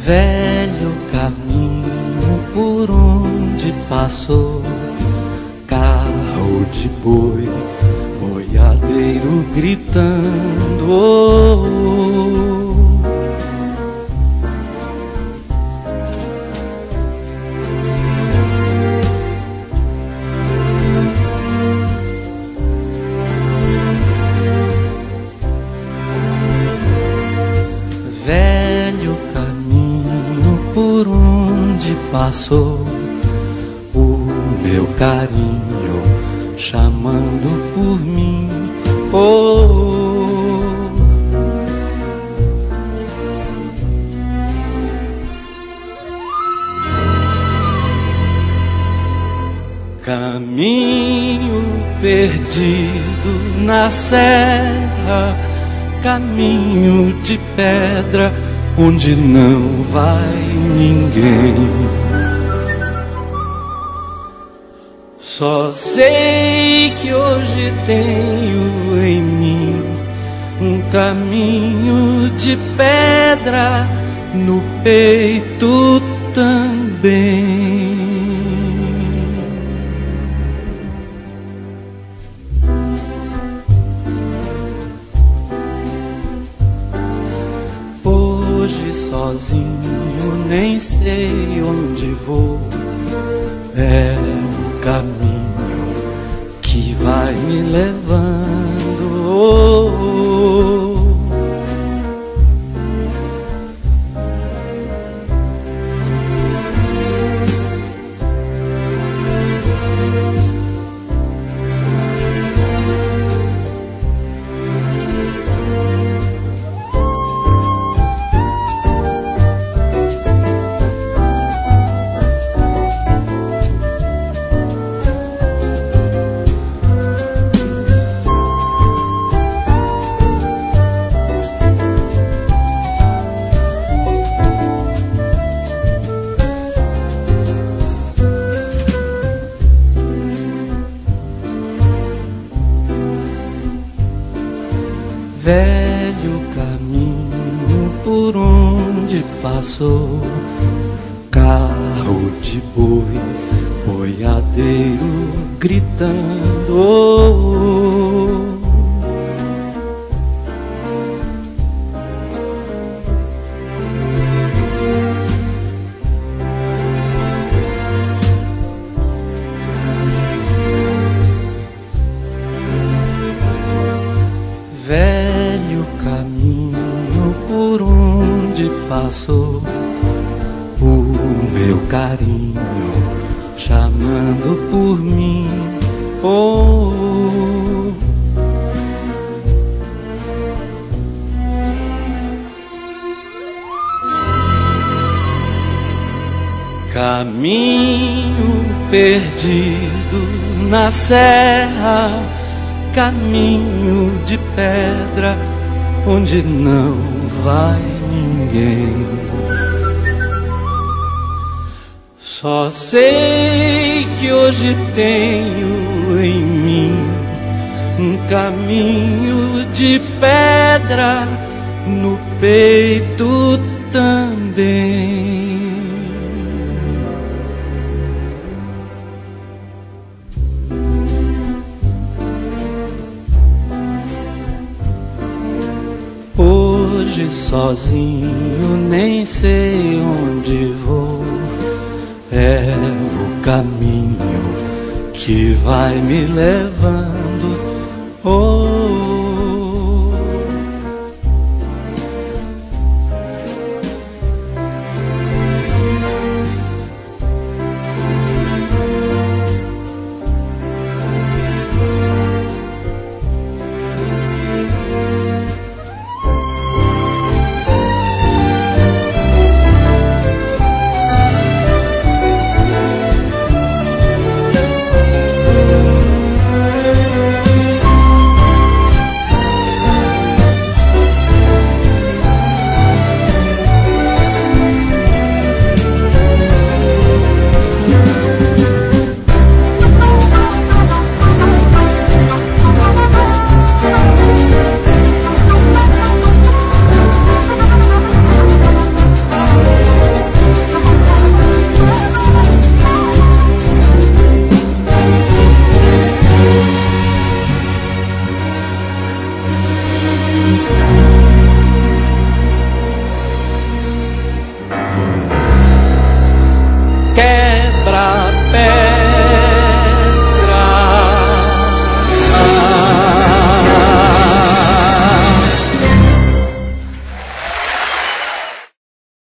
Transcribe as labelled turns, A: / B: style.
A: Velho caminho por onde passou carro de boi, boiadeiro gritando, oh, oh. Velho caminho por onde passou o meu carinho chamando por mim, oh, oh. Caminho perdido na serra, caminho de pedra onde não vai ninguém. Só sei que hoje tenho em mim um caminho de pedra no peito também. Hoje sozinho nem sei onde vou, é o caminho que vai me levando, oh, oh. Velho caminho por onde passou carro de boi, boiadeiro gritando, oh, oh. Velho caminho por onde passou o meu carinho chamando por mim, oh, oh. Caminho perdido na serra, caminho de pedra onde não vai ninguém. Só sei que hoje tenho em mim um caminho de pedra no peito também. Hoje sozinho nem sei onde vou, é o caminho que vai me levando, oh.